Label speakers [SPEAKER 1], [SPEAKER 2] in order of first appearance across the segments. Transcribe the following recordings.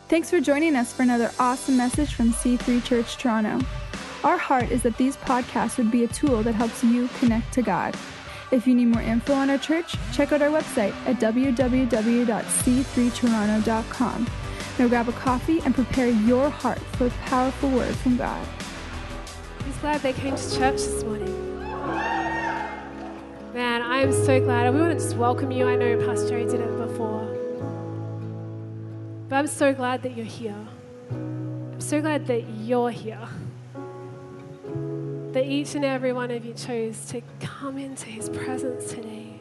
[SPEAKER 1] Thanks for joining us for another awesome message from C3 Church Toronto. Our heart is that these podcasts would be a tool that helps you connect to God. If you need more info on our church, check out our website at www.c3toronto.com. Now grab a coffee and prepare your heart for a powerful word from God.
[SPEAKER 2] I'm just glad they came to church this morning. Man, I am so glad. We want to just welcome you. I know Pastor Jerry did it before. But I'm so glad that you're here. I'm so glad that you're here. That each and every one of you chose to come into His presence today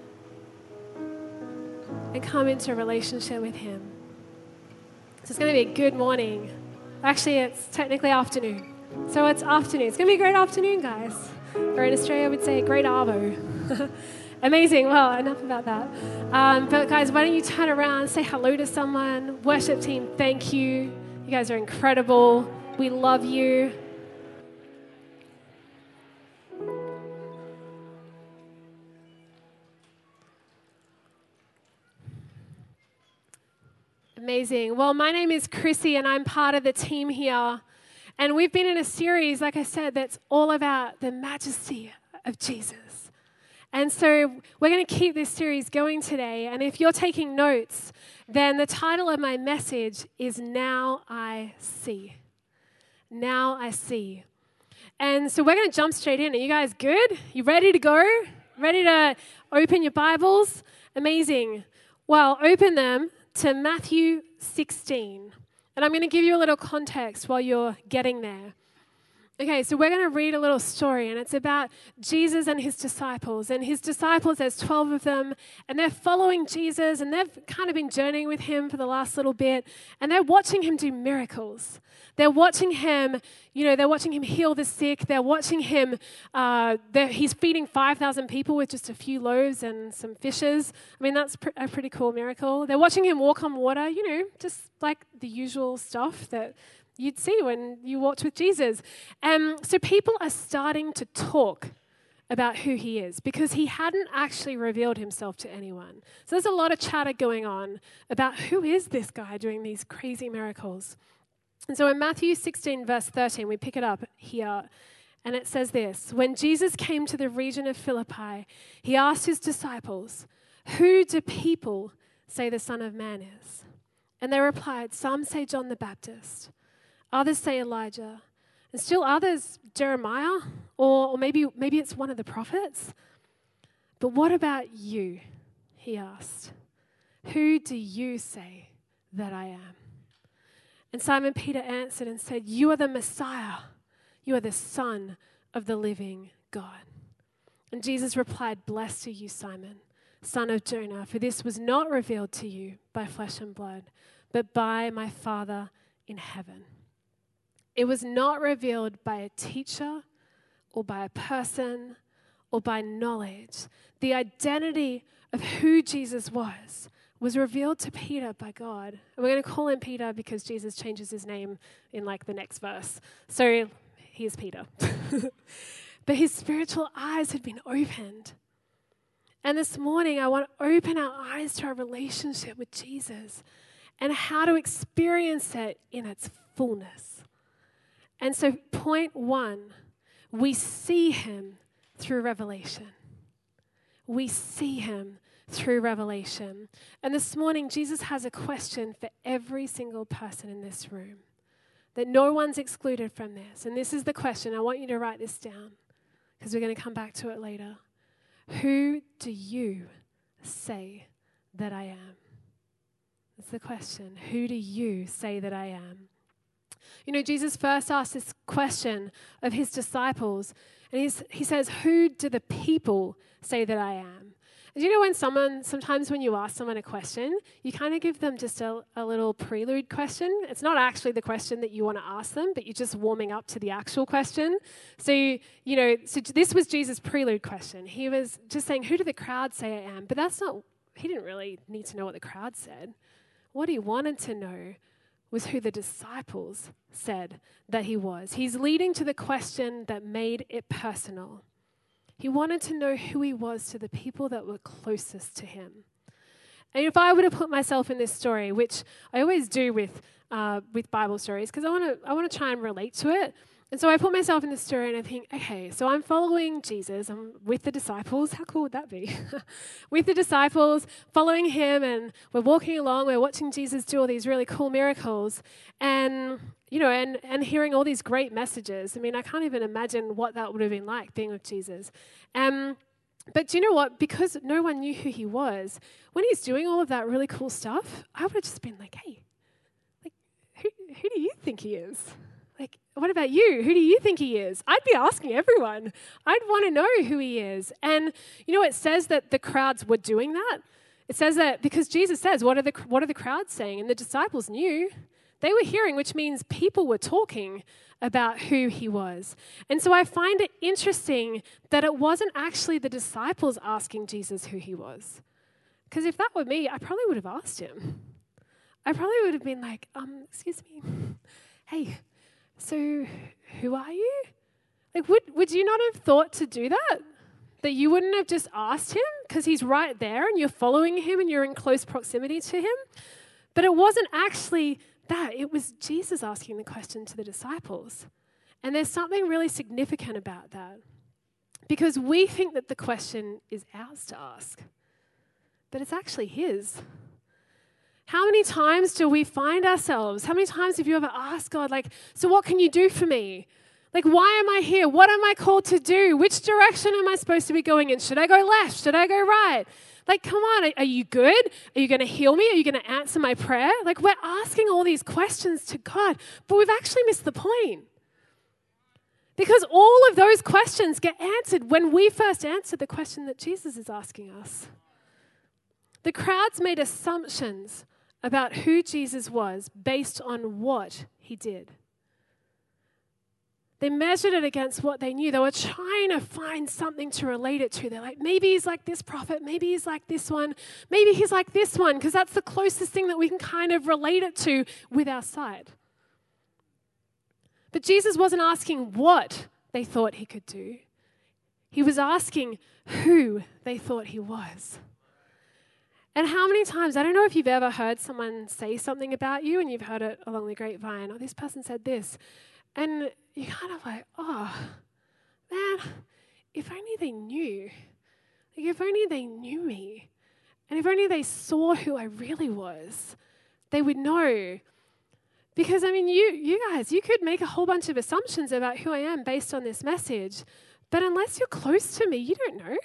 [SPEAKER 2] and come into a relationship with Him. So it's going to be a good morning. Actually, it's technically afternoon. So it's afternoon. It's going to be a great afternoon, guys. Or in Australia, we'd say a great arvo. Amazing. Well, enough about that. But guys, why don't you turn around, say hello to someone. Worship team, thank you. You guys are incredible. We love you. Amazing. Well, my name is Chrissy, and I'm part of the team here. And we've been in a series, like I said, that's all about the majesty of Jesus. And so we're going to keep this series going today. And if you're taking notes, then the title of my message is Now I See. Now I See. And so we're going to jump straight in. Are you guys good? You ready to go? Ready to open your Bibles? Amazing. Well, open them to Matthew 16. And I'm going to give you a little context while you're getting there. Okay, so we're going to read a little story, and it's about Jesus and His disciples. And His disciples, there's 12 of them, and they're following Jesus, and they've kind of been journeying with Him for the last little bit, and they're watching Him do miracles. They're watching Him, they're watching Him heal the sick. They're watching Him, He's feeding 5,000 people with just a few loaves and some fishes. I mean, that's a pretty cool miracle. They're watching Him walk on water, just like the usual stuff that you'd see when you walked with Jesus. So people are starting to talk about who He is because He hadn't actually revealed Himself to anyone. So there's a lot of chatter going on about who is this guy doing these crazy miracles. And so in Matthew 16, verse 13, we pick it up here, and it says this: When Jesus came to the region of Philippi, He asked His disciples, "Who do people say the Son of Man is?" And they replied, "Some say John the Baptist, others say Elijah, and still others Jeremiah, or maybe it's one of the prophets." "But what about you?" He asked. "Who do you say that I am?" And Simon Peter answered and said, "You are the Messiah. You are the Son of the living God." And Jesus replied, "Blessed are you, Simon, son of Jonah, for this was not revealed to you by flesh and blood, but by my Father in heaven. It was not revealed by a teacher or by a person or by knowledge." The identity of who Jesus was revealed to Peter by God. And we're going to call him Peter because Jesus changes his name in the next verse. So here's Peter. But his spiritual eyes had been opened. And this morning I want to open our eyes to our relationship with Jesus and how to experience it in its fullness. And so point one, we see Him through revelation. We see Him through revelation. And this morning, Jesus has a question for every single person in this room, that no one's excluded from this. And this is the question. I want you to write this down because we're going to come back to it later. Who do you say that I am? That's the question. Who do you say that I am? Jesus first asked this question of His disciples, and he says, "Who do the people say that I am?" And sometimes when you ask someone a question, you kind of give them just a little prelude question. It's not actually the question that you want to ask them, but you're just warming up to the actual question. So this was Jesus' prelude question. He was just saying, "Who do the crowd say I am?" But he didn't really need to know what the crowd said. What he wanted to know was who the disciples said that He was. He's leading to the question that made it personal. He wanted to know who He was to the people that were closest to Him. And if I were to put myself in this story, which I always do with Bible stories, because I want to try and relate to it. And so I put myself in the story and I think, okay, so I'm following Jesus. I'm with the disciples. How cool would that be? With the disciples, following him, and we're walking along. We're watching Jesus do all these really cool miracles, and and hearing all these great messages. I mean, I can't even imagine what that would have been like being with Jesus. But do you know what? Because no one knew who he was, when he's doing all of that really cool stuff, I would have just been like, hey, like, who do you think he is? Like, what about you? Who do you think he is? I'd be asking everyone. I'd want to know who he is. And, it says that the crowds were doing that. It says that because Jesus says, what are the crowds saying? And the disciples knew. They were hearing, which means people were talking about who he was. And so I find it interesting that it wasn't actually the disciples asking Jesus who he was. Because if that were me, I probably would have asked him. I probably would have been like, excuse me, hey, so who are you? Like, would you not have thought to do that? That you wouldn't have just asked him because he's right there and you're following him and you're in close proximity to him? But it wasn't actually that. It was Jesus asking the question to the disciples. And there's something really significant about that. Because we think that the question is ours to ask. But it's actually his. How many times do we find ourselves? How many times have you ever asked God, like, so what can you do for me? Like, why am I here? What am I called to do? Which direction am I supposed to be going in? Should I go left? Should I go right? Like, come on, are you good? Are you going to heal me? Are you going to answer my prayer? Like, we're asking all these questions to God, but we've actually missed the point. Because all of those questions get answered when we first answer the question that Jesus is asking us. The crowds made assumptions about who Jesus was based on what he did. They measured it against what they knew. They were trying to find something to relate it to. They're like, maybe he's like this prophet, maybe he's like this one, maybe he's like this one, because that's the closest thing that we can kind of relate it to with our sight. But Jesus wasn't asking what they thought he could do. He was asking who they thought he was. And how many times, I don't know if you've ever heard someone say something about you and you've heard it along the grapevine, oh, this person said this. And you're kind of like, oh, man, if only they knew. Like, if only they knew me. And if only they saw who I really was, they would know. Because, I mean, you guys, you could make a whole bunch of assumptions about who I am based on this message. But unless you're close to me, you don't know.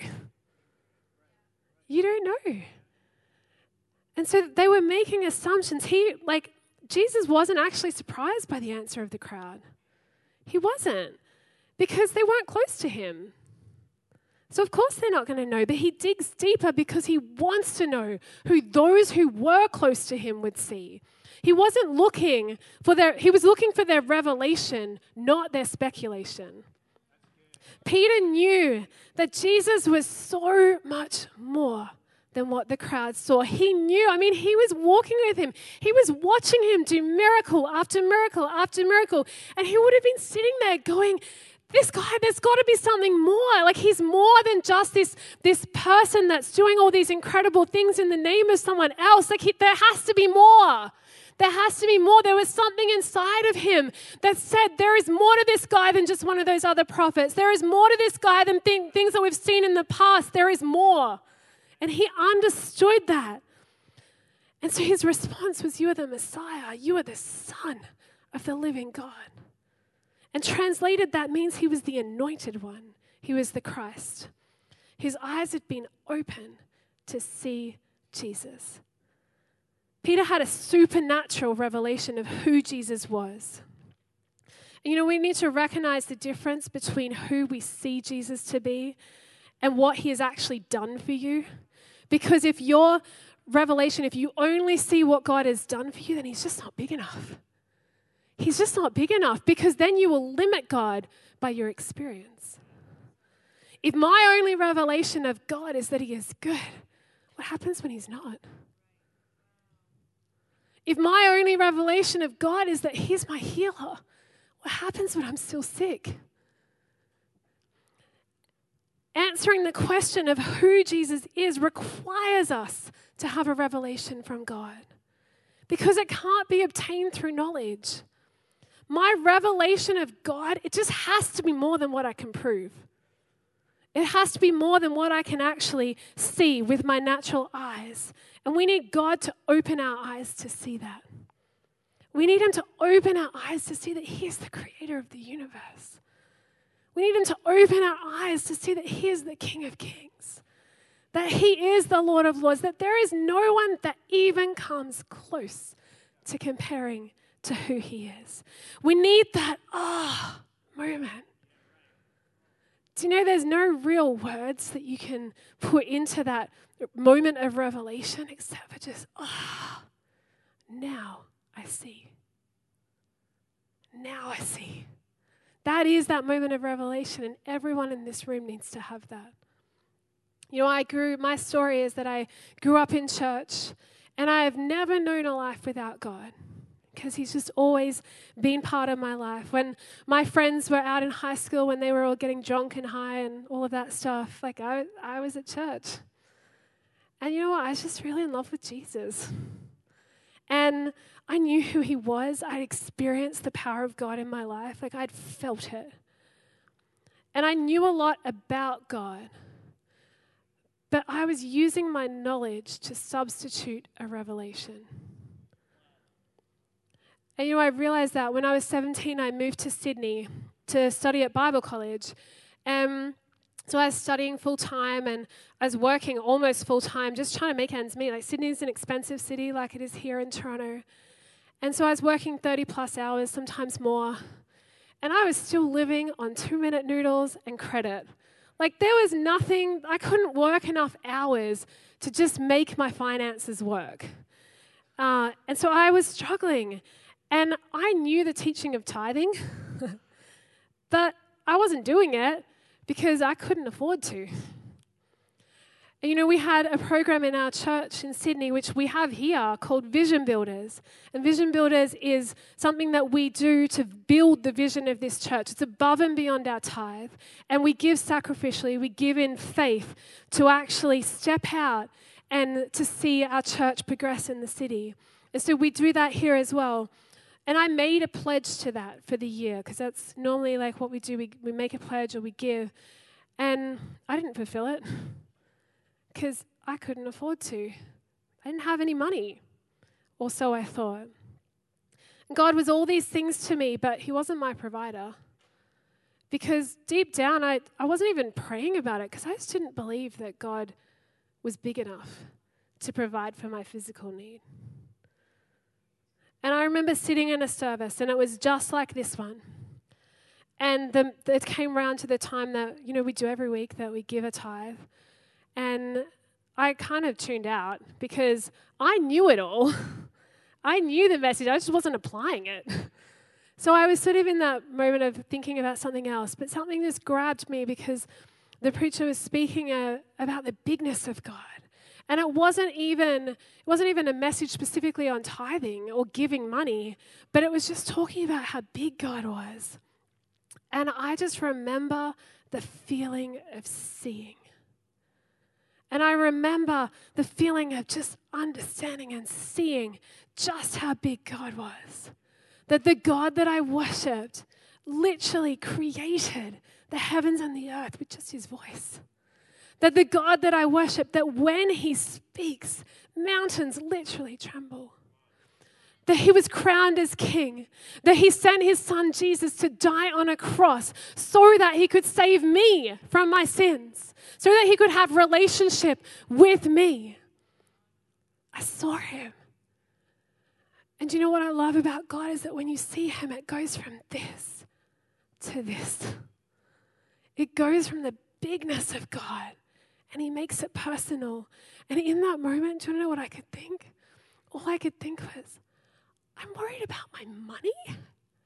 [SPEAKER 2] You don't know. And so they were making assumptions. Jesus wasn't actually surprised by the answer of the crowd. He wasn't, because they weren't close to him. So of course they're not going to know, but he digs deeper because he wants to know who those who were close to him would see. He wasn't looking for he was looking for their revelation, not their speculation. Peter knew that Jesus was so much more than what the crowd saw. He knew, he was walking with him. He was watching him do miracle after miracle after miracle. And he would have been sitting there going, this guy, there's got to be something more. Like, he's more than just this person that's doing all these incredible things in the name of someone else. Like, there has to be more. There has to be more. There was something inside of him that said there is more to this guy than just one of those other prophets. There is more to this guy than things that we've seen in the past. There is more. And he understood that. And so his response was, you are the Messiah. You are the Son of the living God. And translated, that means he was the anointed one. He was the Christ. His eyes had been open to see Jesus. Peter had a supernatural revelation of who Jesus was. And we need to recognize the difference between who we see Jesus to be and what he has actually done for you. Because if your revelation, if you only see what God has done for you, then he's just not big enough. He's just not big enough, because then you will limit God by your experience. If my only revelation of God is that he is good, what happens when he's not? If my only revelation of God is that he's my healer, what happens when I'm still sick? Answering the question of who Jesus is requires us to have a revelation from God, because it can't be obtained through knowledge. My revelation of God, it just has to be more than what I can prove. It has to be more than what I can actually see with my natural eyes. And we need God to open our eyes to see that. We need Him to open our eyes to see that He is the creator of the universe. We need Him to open our eyes to see that He is the King of Kings, that He is the Lord of Lords, that there is no one that even comes close to comparing to who He is. We need that moment. Do you know there's no real words that you can put into that moment of revelation except for just, now I see. Now I see. That is that moment of revelation, and everyone in this room needs to have that. You know, my story is that I grew up in church, and I have never known a life without God, because He's just always been part of my life. When my friends were out in high school, when they were all getting drunk and high and all of that stuff, like I was at church. And you know what? I was just really in love with Jesus. And I knew who He was. I'd experienced the power of God in my life. Like, I'd felt it. And I knew a lot about God. But I was using my knowledge to substitute a revelation. And you know, I realized that when I was 17, I moved to Sydney to study at Bible college. So I was studying full-time, and I was working almost full-time, just trying to make ends meet. Like, Sydney's an expensive city like it is here in Toronto. And so I was working 30-plus hours, sometimes more. And I was still living on 2-minute noodles and credit. Like, there was nothing, I couldn't work enough hours to just make my finances work. And so I was struggling. And I knew the teaching of tithing, but I wasn't doing it because I couldn't afford to. And you know, we had a program in our church in Sydney, which we have here, called Vision Builders. And Vision Builders is something that we do to build the vision of this church. It's above and beyond our tithe. And we give sacrificially, we give in faith to actually step out and to see our church progress in the city. And so we do that here as well. And I made a pledge to that for the year, because that's normally like what we do. We make a pledge or we give. And I didn't fulfill it because I couldn't afford to. I didn't have any money, or so I thought. And God was all these things to me, but He wasn't my provider. Because deep down, I wasn't even praying about it, because I just didn't believe that God was big enough to provide for my physical need. And I remember sitting in a service, and it was just like this one. And it came around to the time that, you know, we do every week, that we give a tithe. And I kind of tuned out because I knew it all. I knew the message. I just wasn't applying it. So I was sort of in that moment of thinking about something else. But something just grabbed me because the preacher was speaking about the bigness of God. And it wasn't even a message specifically on tithing or giving money, but it was just talking about how big God was. And I just remember the feeling of seeing. And I remember the feeling of just understanding and seeing just how big God was. That the God that I worshipped literally created the heavens and the earth with just His voice. That the God that I worship, that when He speaks, mountains literally tremble. That He was crowned as King. That He sent His Son Jesus to die on a cross so that He could save me from my sins. So that He could have relationship with me. I saw Him. And do you know what I love about God is that when you see Him, it goes from this to this. It goes from the bigness of God. And He makes it personal. And in that moment, do you know what I could think? All I could think was, I'm worried about my money.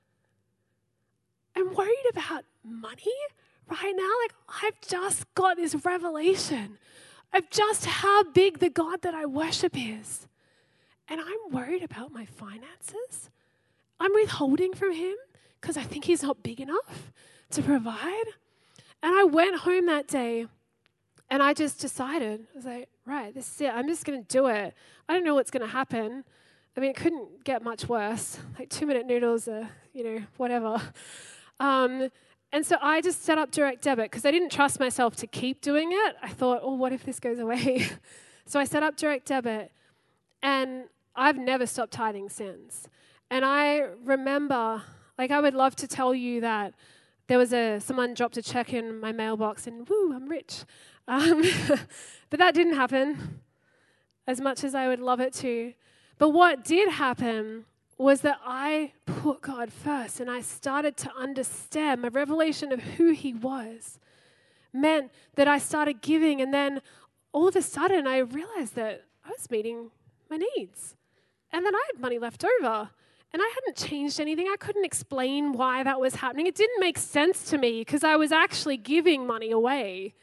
[SPEAKER 2] I'm worried about money right now. Like, I've just got this revelation of just how big the God that I worship is. And I'm worried about my finances. I'm withholding from Him because I think He's not big enough to provide. And I went home that day and I just decided, I was like, right, this is it. I'm just going to do it. I don't know what's going to happen. I mean, it couldn't get much worse. Like 2-minute noodles are, whatever. And so I just set up direct debit because I didn't trust myself to keep doing it. I thought, oh, what if this goes away? So I set up direct debit, and I've never stopped tithing since. And I remember, I would love to tell you that there was someone dropped a check in my mailbox and, woo, I'm rich. But that didn't happen as much as I would love it to. But what did happen was that I put God first, and I started to understand my revelation of who he was meant that I started giving, and then all of a sudden I realized that I was meeting my needs. And then I had money left over, and I hadn't changed anything. I couldn't explain why that was happening. It didn't make sense to me because I was actually giving money away.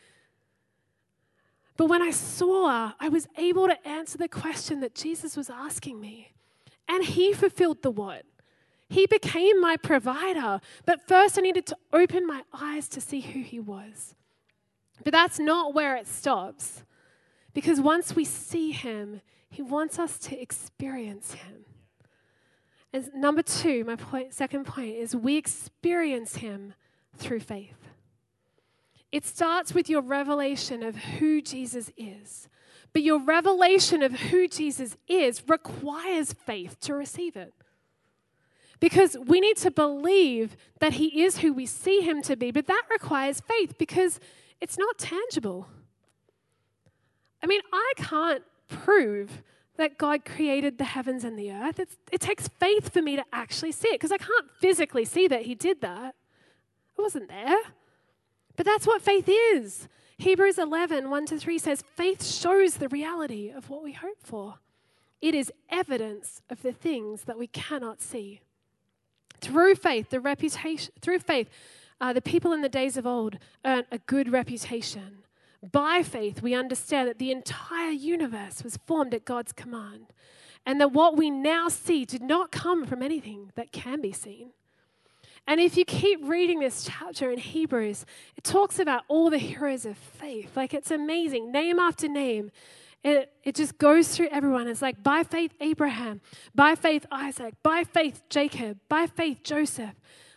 [SPEAKER 2] But when I saw, I was able to answer the question that Jesus was asking me. And he fulfilled the what? He became my provider. But first I needed to open my eyes to see who he was. But that's not where it stops. Because once we see him, he wants us to experience him. And number 2, second point, is we experience him through faith. It starts with your revelation of who Jesus is. But your revelation of who Jesus is requires faith to receive it. Because we need to believe that he is who we see him to be, but that requires faith because it's not tangible. I mean, I can't prove that God created the heavens and the earth. It takes faith for me to actually see it because I can't physically see that he did that. I wasn't there. But that's what faith is. Hebrews 11, 1-3 says, faith shows the reality of what we hope for. It is evidence of the things that we cannot see. Through faith, the people in the days of old earned a good reputation. By faith, we understand that the entire universe was formed at God's command, and that what we now see did not come from anything that can be seen. And if you keep reading this chapter in Hebrews, it talks about all the heroes of faith. It's amazing, name after name. It just goes through everyone. It's like, by faith, Abraham, by faith, Isaac, by faith, Jacob, by faith, Joseph.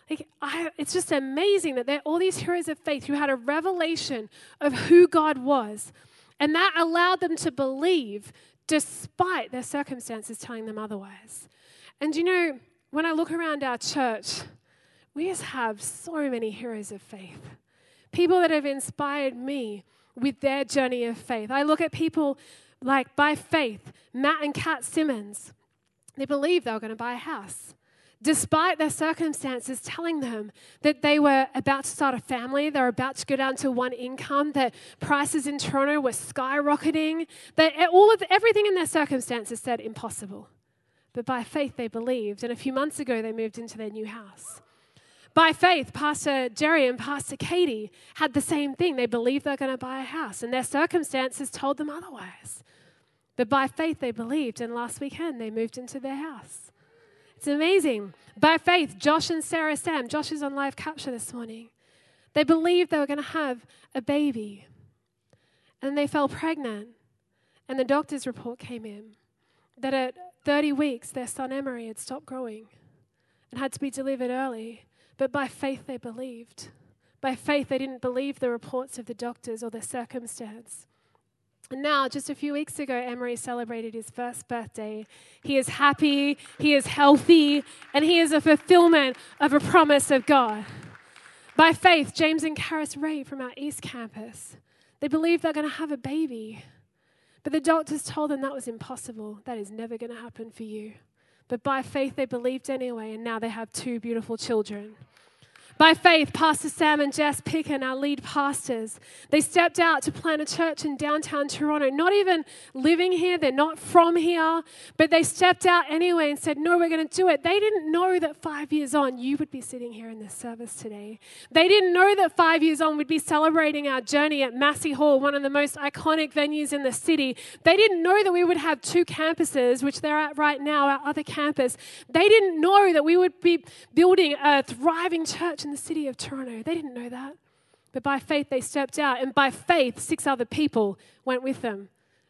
[SPEAKER 2] It's just amazing that there are all these heroes of faith who had a revelation of who God was. And that allowed them to believe despite their circumstances telling them otherwise. And when I look around our church, we just have so many heroes of faith. People that have inspired me with their journey of faith. I look at people like, by faith, Matt and Kat Simmons. They believed they were going to buy a house, despite their circumstances telling them that they were about to start a family, they were about to go down to one income, that prices in Toronto were skyrocketing, that everything in their circumstances said impossible. But by faith, they believed, and a few months ago, they moved into their new house. By faith, Pastor Jerry and Pastor Katie had the same thing. They believed they were going to buy a house, and their circumstances told them otherwise. But by faith, they believed, and last weekend, they moved into their house. It's amazing. By faith, Josh and Sarah Sam, Josh is on live capture this morning. They believed they were going to have a baby, and they fell pregnant, and the doctor's report came in that at 30 weeks, their son Emery had stopped growing and had to be delivered early. But by faith, they believed. By faith, they didn't believe the reports of the doctors or the circumstance. And now, just a few weeks ago, Emery celebrated his first birthday. He is happy, he is healthy, and he is a fulfillment of a promise of God. By faith, James and Karis Ray from our East Campus, they believed they're going to have a baby. But the doctors told them that was impossible. That is never going to happen for you. But by faith, they believed anyway, and now they have 2 beautiful children. By faith, Pastor Sam and Jess Picken, our lead pastors, they stepped out to plant a church in downtown Toronto, not even living here, they're not from here, but they stepped out anyway and said, no, we're going to do it. They didn't know that 5 years on, you would be sitting here in this service today. They didn't know that 5 years on, we'd be celebrating our journey at Massey Hall, one of the most iconic venues in the city. They didn't know that we would have 2 campuses, which they're at right now, our other campus. They didn't know that we would be building a thriving church in the city of Toronto. They didn't know that. But by faith, they stepped out. And by faith, 6 other people went with them.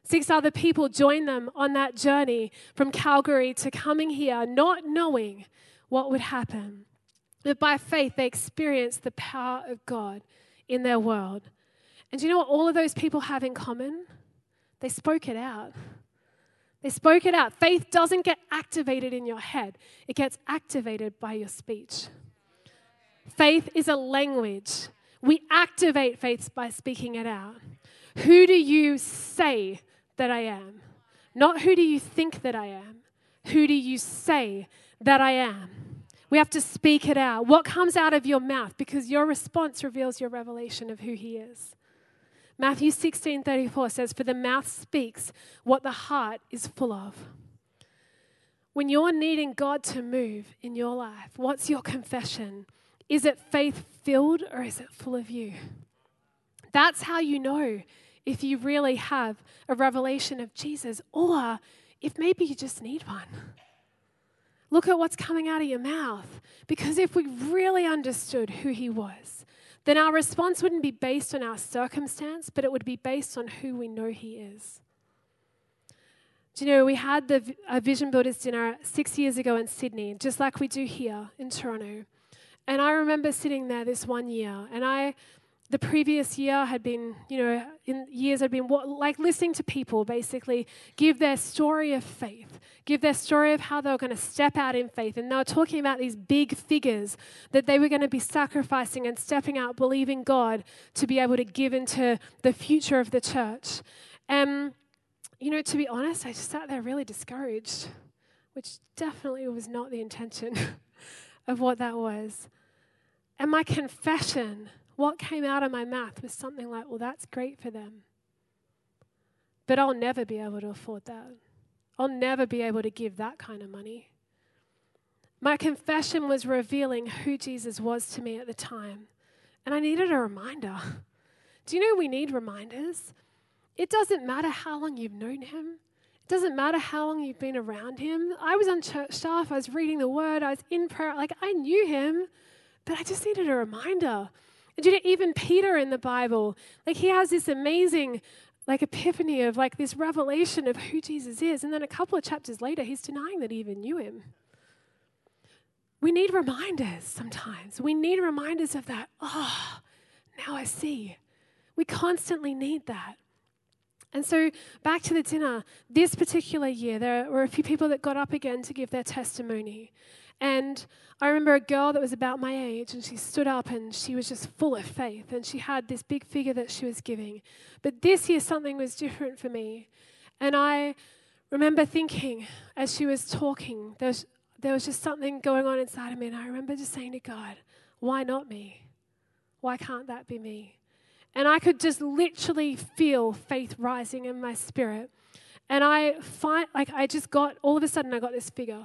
[SPEAKER 2] 6 other people joined them on that journey from Calgary to coming here, not knowing what would happen. But by faith, they experienced the power of God in their world. And do you know what all of those people have in common? They spoke it out. They spoke it out. Faith doesn't get activated in your head. It gets activated by your speech. Faith is a language. We activate faith by speaking it out. Who do you say that I am? Not who do you think that I am. Who do you say that I am? We have to speak it out. What comes out of your mouth? Because your response reveals your revelation of who he is. Matthew 16:34 says, "For the mouth speaks what the heart is full of." When you're needing God to move in your life, what's your confession? Is it faith-filled or is it full of you? That's how you know if you really have a revelation of Jesus, or if maybe you just need one. Look at what's coming out of your mouth. Because if we really understood who he was, then our response wouldn't be based on our circumstance, but it would be based on who we know he is. Do you know, we had a Vision Builders dinner 6 years ago in Sydney, just like we do here in Toronto. And I remember sitting there this one year, and the previous year had been, in years I'd been like listening to people basically give their story of faith, give their story of how they were going to step out in faith. And they were talking about these big figures that they were going to be sacrificing and stepping out, believing God to be able to give into the future of the church. And, to be honest, I just sat there really discouraged, which definitely was not the intention of what that was. And my confession, what came out of my mouth was something like, well, that's great for them. But I'll never be able to afford that. I'll never be able to give that kind of money. My confession was revealing who Jesus was to me at the time. And I needed a reminder. Do you know we need reminders? It doesn't matter how long you've known him. It doesn't matter how long you've been around him. I was on church staff. I was reading the word. I was in prayer. I knew him, but I just needed a reminder. And even Peter in the Bible, he has this amazing epiphany of this revelation of who Jesus is. And then a couple of chapters later, he's denying that he even knew him. We need reminders sometimes. We need reminders of that. Oh, now I see. We constantly need that. And so back to the dinner, this particular year, there were a few people that got up again to give their testimony. And I remember a girl that was about my age, and she stood up and she was just full of faith, and she had this big figure that she was giving. But this year, something was different for me. And I remember thinking, as she was talking, there was just something going on inside of me, and I remember just saying to God, why not me? Why can't that be me? And I could just literally feel faith rising in my spirit. And all of a sudden I got this figure.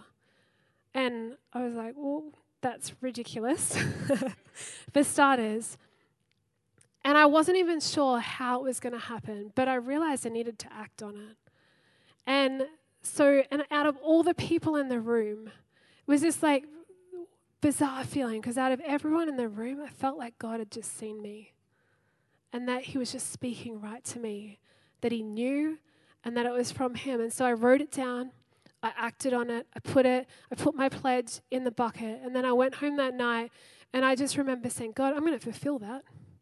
[SPEAKER 2] And I was like, well, that's ridiculous, for starters. And I wasn't even sure how it was going to happen, but I realized I needed to act on it. And out of all the people in the room, it was this bizarre feeling, because out of everyone in the room, I felt like God had just seen me. And that he was just speaking right to me, that he knew and that it was from him. And so I wrote it down, I acted on it, I put my pledge in the bucket, and then I went home that night, and I just remember saying, God, I'm going to fulfill that.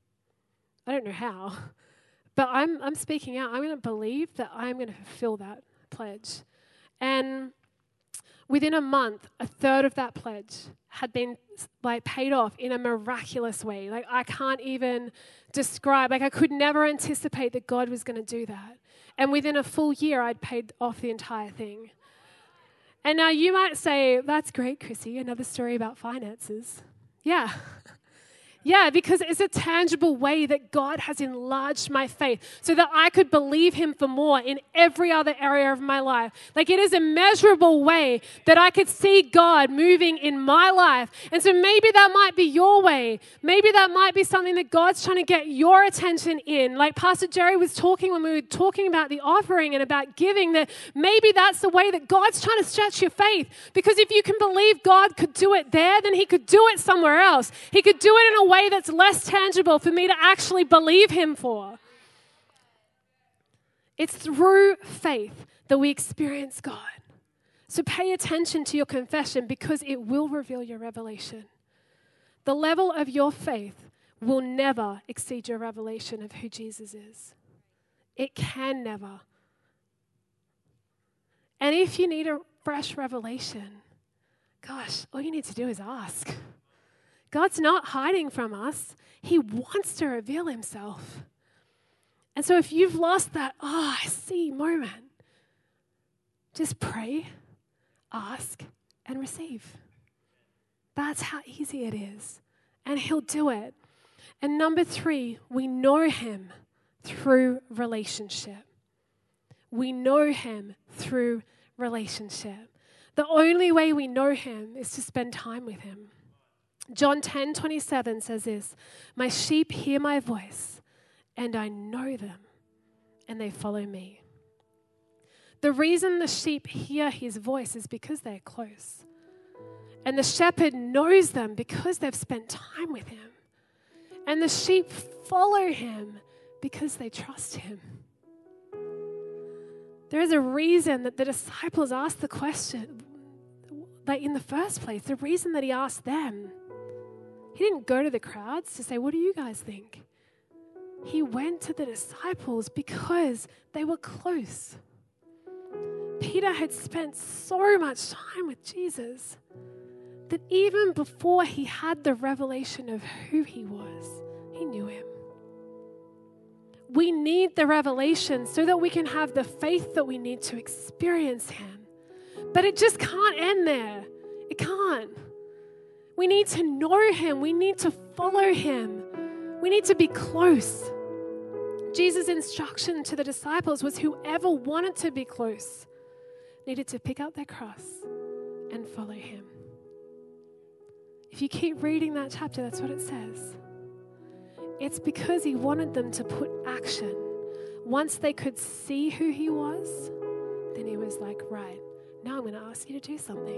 [SPEAKER 2] I don't know how, but I'm speaking out. I'm going to believe that I'm going to fulfill that pledge. And within a month, a third of that pledge had been paid off in a miraculous way. I can't even describe, I could never anticipate that God was going to do that. And within a full year, I'd paid off the entire thing. And now you might say, that's great, Chrissy, another story about finances. Yeah. Yeah, because it's a tangible way that God has enlarged my faith so that I could believe him for more in every other area of my life. It is a measurable way that I could see God moving in my life. And so maybe that might be your way. Maybe that might be something that God's trying to get your attention in. Like Pastor Jerry was talking when we were talking about the offering and about giving, that maybe that's the way that God's trying to stretch your faith. Because if you can believe God could do it there, then he could do it somewhere else. He could do it in a way that's less tangible for me to actually believe him for. It's through faith that we experience God. So pay attention to your confession because it will reveal your revelation. The level of your faith will never exceed your revelation of who Jesus is. It can never. And if you need a fresh revelation, gosh, all you need to do is ask. God's not hiding from us. He wants to reveal himself. And so if you've lost that, I see moment, just pray, ask, and receive. That's how easy it is. And he'll do it. And number 3, we know him through relationship. We know him through relationship. The only way we know him is to spend time with him. John 10:27 says this, "My sheep hear my voice, and I know them, and they follow me." The reason the sheep hear his voice is because they're close. And the shepherd knows them because they've spent time with him. And the sheep follow him because they trust him. There is a reason that the disciples asked the question, like in the first place, the reason that he asked them. He didn't go to the crowds to say, "What do you guys think?" He went to the disciples because they were close. Peter had spent so much time with Jesus that even before he had the revelation of who he was, he knew him. We need the revelation so that we can have the faith that we need to experience him. But it just can't end there. It can't. We need to know him. We need to follow him. We need to be close. Jesus' instruction to the disciples was whoever wanted to be close needed to pick up their cross and follow him. If you keep reading that chapter, that's what it says. It's because he wanted them to put action. Once they could see who he was, then he was like, right, now I'm going to ask you to do something.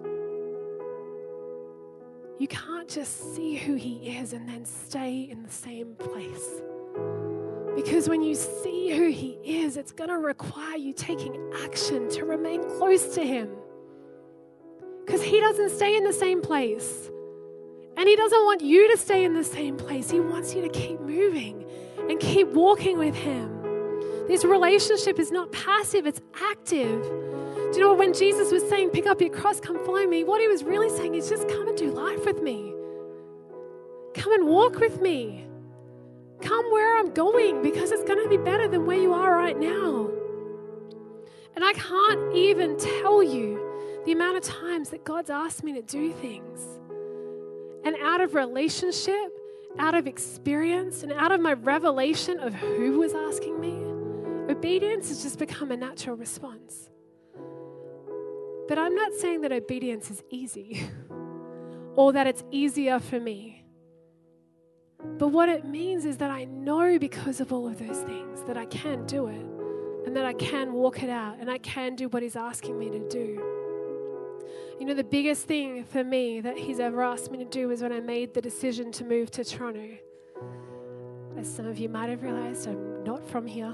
[SPEAKER 2] You can't just see who he is and then stay in the same place. Because when you see who he is, it's going to require you taking action to remain close to him. Because he doesn't stay in the same place. And he doesn't want you to stay in the same place. He wants you to keep moving and keep walking with him. This relationship is not passive, it's active. Do you know when Jesus was saying, pick up your cross, come follow me, what he was really saying is just come and do life with me. Come and walk with me. Come where I'm going because it's going to be better than where you are right now. And I can't even tell you the amount of times that God's asked me to do things. And out of relationship, out of experience, and out of my revelation of who was asking me, obedience has just become a natural response. But I'm not saying that obedience is easy or that it's easier for me. But what it means is that I know because of all of those things that I can do it and that I can walk it out and I can do what he's asking me to do. You know, the biggest thing for me that he's ever asked me to do was when I made the decision to move to Toronto. As some of you might have realized, I'm not from here.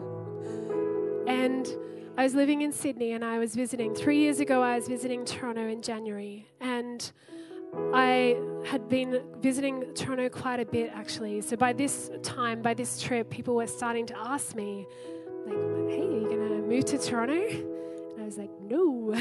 [SPEAKER 2] And I was living in Sydney and I was visiting. 3 years ago, I was visiting Toronto in January. And I had been visiting Toronto quite a bit, actually. So by this time, by this trip, people were starting to ask me, like, hey, are you going to move to Toronto? And I was like, no.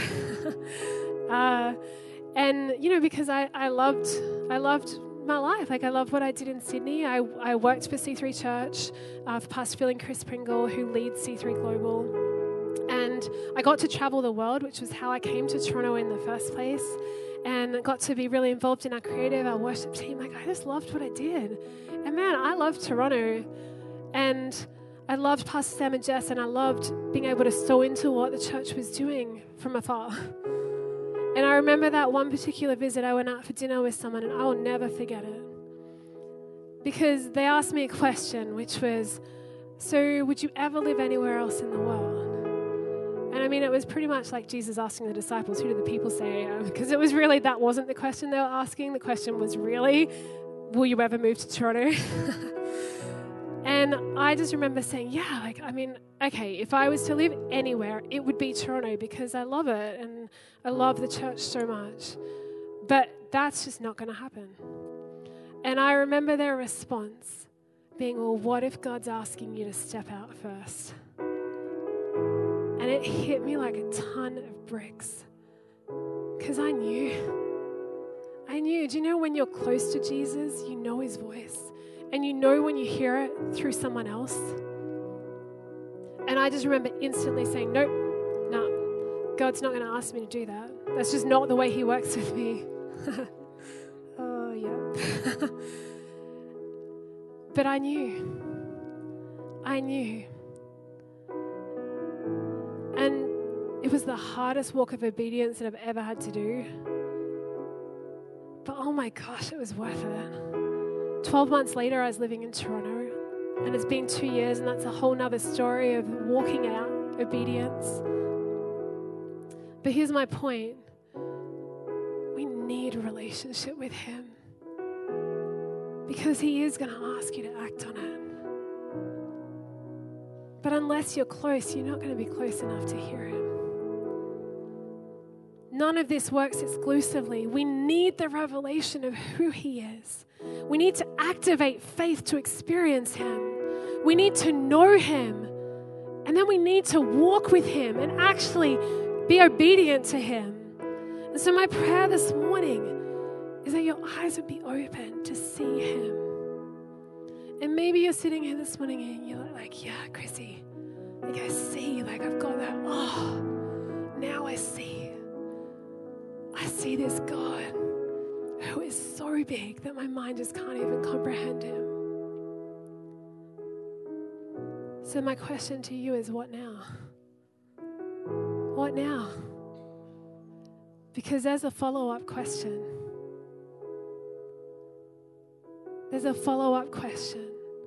[SPEAKER 2] And, you know, because I loved my life. Like, I loved what I did in Sydney. I worked for C3 Church, for Pastor Phil and Chris Pringle, who leads C3 Global. And I got to travel the world, which was how I came to Toronto in the first place. And got to be really involved in our creative, our worship team. Like, I just loved what I did. And man, I loved Toronto. And I loved Pastor Sam and Jess, and I loved being able to sow into what the church was doing from afar. And I remember that one particular visit, I went out for dinner with someone, and I will never forget it. Because they asked me a question, which was, so would you ever live anywhere else in the world? And I mean, it was pretty much like Jesus asking the disciples, who do the people say I am? Because it was really, that wasn't the question they were asking. The question was really, will you ever move to Toronto? And I just remember saying, okay, if I was to live anywhere, it would be Toronto because I love it and I love the church so much. But that's just not going to happen. And I remember their response being, well, what if God's asking you to step out first? And it hit me like a ton of bricks because I knew. Do you know when you're close to Jesus, you know his voice? And you know when you hear it through someone else? And I just remember instantly saying, nope, no, God's not going to ask me to do that. That's just not the way he works with me. Oh, yeah. But I knew. And it was the hardest walk of obedience that I've ever had to do. But oh my gosh, it was worth it. 12 months later, I was living in Toronto, and it's been 2 years, and that's a whole nother story of walking out obedience. But here's my point. We need a relationship with him because he is going to ask you to act on it. But unless you're close, you're not going to be close enough to hear him. None of this works exclusively. We need the revelation of who he is. We need to activate faith to experience him. We need to know him. And then we need to walk with him and actually be obedient to him. And so my prayer this morning is that your eyes would be open to see him. And maybe you're sitting here this morning and you're like, yeah, Chrissy, like I see, like I've got that, now I see. I see this God who is so big that my mind just can't even comprehend him. So my question to you is, what now? What now? Because there's a follow-up question. There's a follow-up question.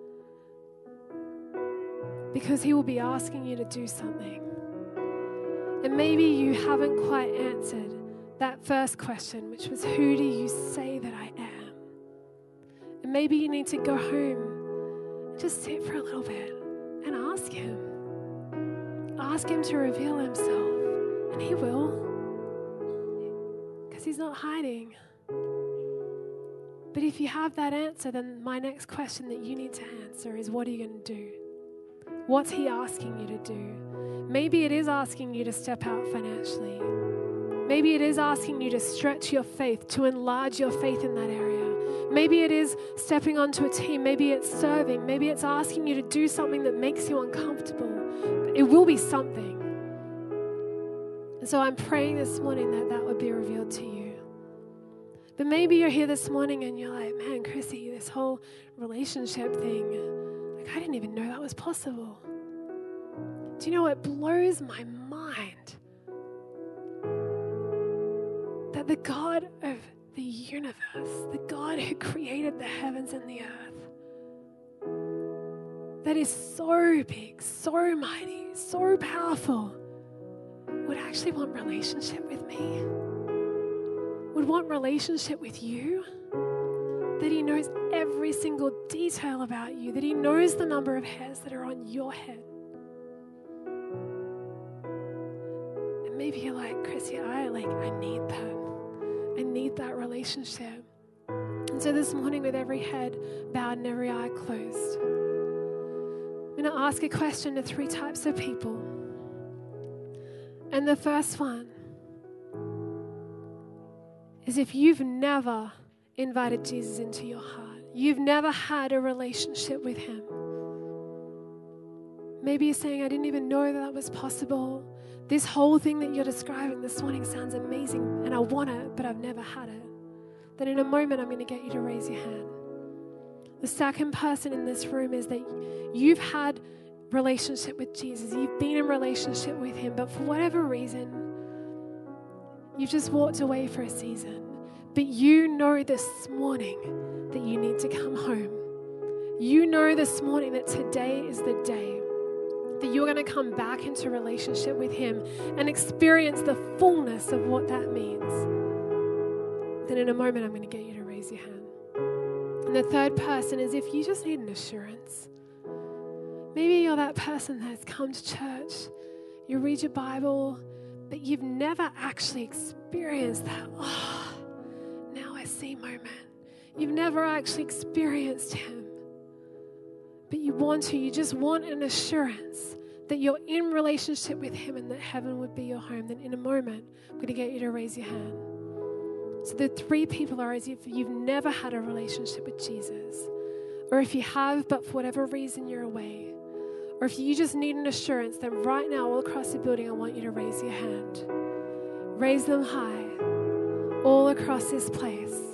[SPEAKER 2] Because he will be asking you to do something. And maybe you haven't quite answered that first question, which was, who do you say that I am? And maybe you need to go home and just sit for a little bit and ask him. Ask him to reveal himself. And he will. Because he's not hiding. But if you have that answer, then my next question that you need to answer is, what are you going to do? What's he asking you to do? Maybe it is asking you to step out financially. Maybe it is asking you to stretch your faith, to enlarge your faith in that area. Maybe it is stepping onto a team. Maybe it's serving. Maybe it's asking you to do something that makes you uncomfortable. But it will be something. And so I'm praying this morning that that would be revealed to you. But maybe you're here this morning and you're like, man, Chrissy, this whole relationship thing, like I didn't even know that was possible. Do you know, it blows my mind that the God of the universe, the God who created the heavens and the earth, that is so big, so mighty, so powerful, would actually want relationship with me, would want relationship with you, that he knows every single detail about you, that he knows the number of hairs that are on your head. And maybe you're like, Chrissy, I need that. I need that relationship. And so this morning, with every head bowed and every eye closed, I'm going to ask a question to 3 types of people. And the first one is, if you've never invited Jesus into your heart, you've never had a relationship with him. Maybe you're saying, I didn't even know that was possible. This whole thing that you're describing this morning sounds amazing and I want it, but I've never had it. Then in a moment, I'm going to get you to raise your hand. The second person in this room is that you've had relationship with Jesus. You've been in relationship with him, but for whatever reason, you've just walked away for a season. But you know this morning that you need to come home. You know this morning that today is the day that you're going to come back into relationship with him and experience the fullness of what that means. Then in a moment, I'm going to get you to raise your hand. And the third person is, if you just need an assurance, Maybe you're that person that's come to church, you read your Bible, but you've never actually experienced that, now I see moment. You've never actually experienced him, but you just want an assurance that you're in relationship with him and that heaven would be your home. Then in a moment, I'm going to get you to raise your hand. So the 3 people are as if you've never had a relationship with Jesus, or if you have, but for whatever reason you're away, or if you just need an assurance, then right now all across the building, I want you to raise your hand. Raise them high all across this place.